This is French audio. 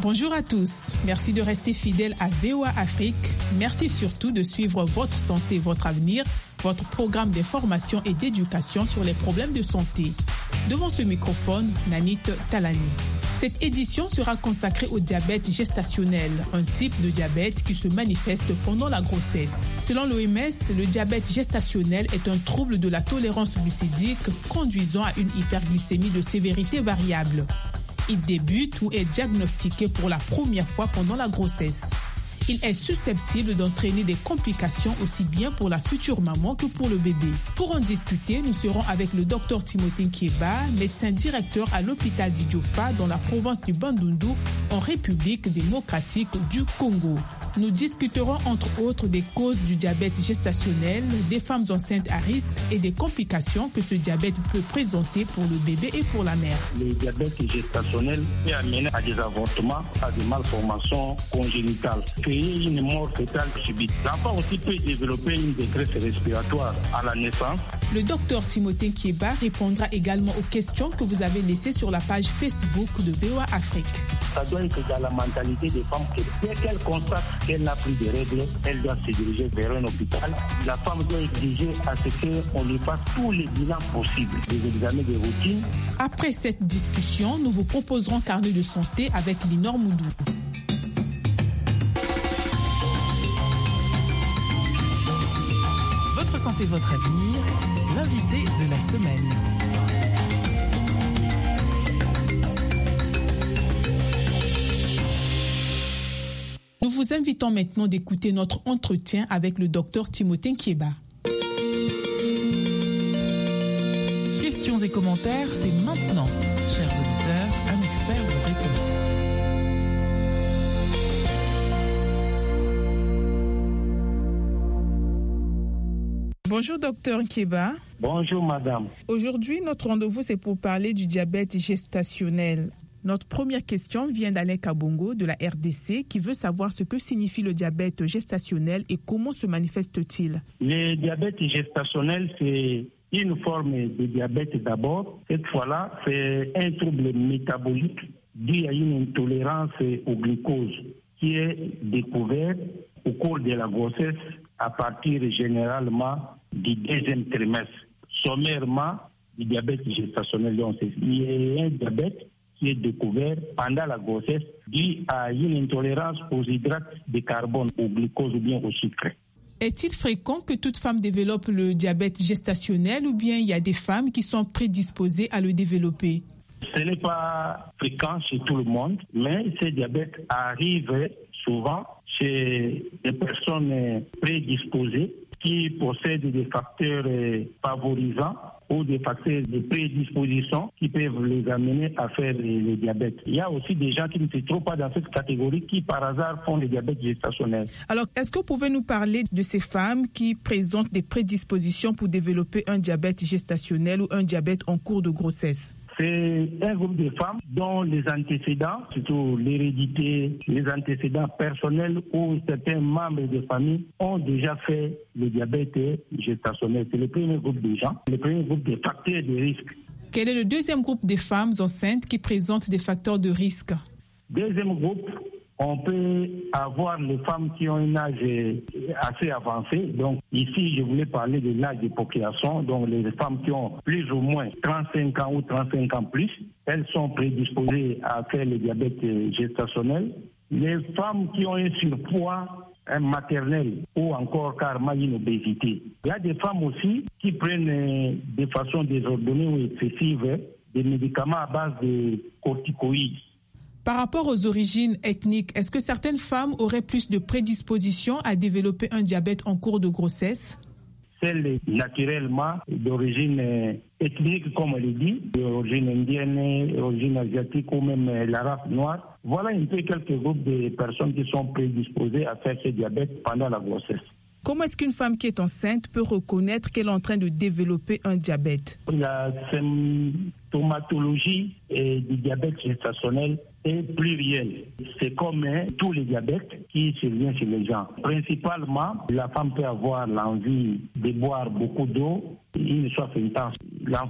Bonjour à tous. Merci de rester fidèles à VOA Afrique. Merci surtout de suivre Votre Santé, Votre Avenir, votre programme d'information et d'éducation sur les problèmes de santé. Devant ce microphone, Nanit Talani. Cette édition sera consacrée au diabète gestationnel, un type de diabète qui se manifeste pendant la grossesse. Selon l'OMS, le diabète gestationnel est un trouble de la tolérance glucidique conduisant à une hyperglycémie de sévérité variable. Il débute ou est diagnostiqué pour la première fois pendant la grossesse. Il est susceptible d'entraîner des complications aussi bien pour la future maman que pour le bébé. Pour en discuter, nous serons avec le Dr Timothée Nkieba, médecin directeur à l'hôpital d'Idiofa dans la province du Bandundu, en République démocratique du Congo. Nous discuterons entre autres des causes du diabète gestationnel, des femmes enceintes à risque et des complications que ce diabète peut présenter pour le bébé et pour la mère. Le diabète gestationnel peut amener à des avortements, à des malformations congénitales, créer une mort fœtale subite. L'enfant aussi peut développer une détresse respiratoire à la naissance. Le docteur Timothée Nkieba répondra également aux questions que vous avez laissées sur la page Facebook de VOA Afrique. Ça doit être dans la mentalité des femmes que dès qu'elle constate qu'elle n'a plus de règles, elle doit se diriger vers un hôpital. La femme doit exiger à ce qu'on lui fasse tous les bilans possibles, des examens de routine. Après cette discussion, nous vous proposerons Carnet de santé avec Linor Moudou. Votre santé, votre avenir, l'invité de la semaine. Nous vous invitons maintenant d'écouter notre entretien avec le docteur Timothée Nkieba. Questions et commentaires, c'est maintenant. Chers auditeurs, un expert vous répond. Bonjour docteur Nkieba. Bonjour madame. Aujourd'hui, notre rendez-vous c'est pour parler du diabète gestationnel. Notre première question vient d'Alain Kabongo de la RDC qui veut savoir ce que signifie le diabète gestationnel et comment se manifeste-t-il. Le diabète gestationnel, c'est une forme de diabète d'abord. Cette fois-là, c'est un trouble métabolique dû à une intolérance au glucose qui est découvert au cours de la grossesse à partir généralement du deuxième trimestre. Sommairement, du diabète gestationnel, donc il y a un diabète qui est découvert pendant la grossesse dû à une intolérance aux hydrates de carbone, au glucose ou bien au sucre. Est-il fréquent que toute femme développe le diabète gestationnel ou bien il y a des femmes qui sont prédisposées à le développer? Ce n'est pas fréquent chez tout le monde, mais ce diabète arrive souvent chez des personnes prédisposées qui possèdent des facteurs favorisants ou des facteurs de prédisposition qui peuvent les amener à faire le diabète. Il y a aussi des gens qui ne se trouvent pas dans cette catégorie qui par hasard font le diabète gestationnel. Alors, est-ce que vous pouvez nous parler de ces femmes qui présentent des prédispositions pour développer un diabète gestationnel ou un diabète en cours de grossesse? C'est un groupe de femmes dont les antécédents, surtout l'hérédité, les antécédents personnels ou certains membres de famille ont déjà fait le diabète gestationnel. C'est le premier groupe de gens, le premier groupe de facteurs de risque. Quel est le deuxième groupe de femmes enceintes qui présentent des facteurs de risque? Deuxième groupe, on peut avoir les femmes qui ont un âge assez avancé. Donc ici, je voulais parler de l'âge de procréation. Donc les femmes qui ont plus ou moins 35 ans ou 35 ans plus, elles sont prédisposées à faire le diabète gestationnel. Les femmes qui ont un surpoids maternel ou encore carrément une obésité. Il y a des femmes aussi qui prennent de façon désordonnée ou excessive des médicaments à base de corticoïdes. Par rapport aux origines ethniques, est-ce que certaines femmes auraient plus de prédisposition à développer un diabète en cours de grossesse? Celles naturellement d'origine ethnique, comme on le dit, d'origine indienne, d'origine asiatique ou même la race noire. Voilà un peu quelques groupes de personnes qui sont prédisposées à faire ce diabète pendant la grossesse. Comment est-ce qu'une femme qui est enceinte peut reconnaître qu'elle est en train de développer un diabète? La symptomatologie du diabète gestationnel est plurielle. C'est comme tous les diabètes qui surviennent chez les gens. Principalement, la femme peut avoir l'envie de boire beaucoup d'eau, une soif intense.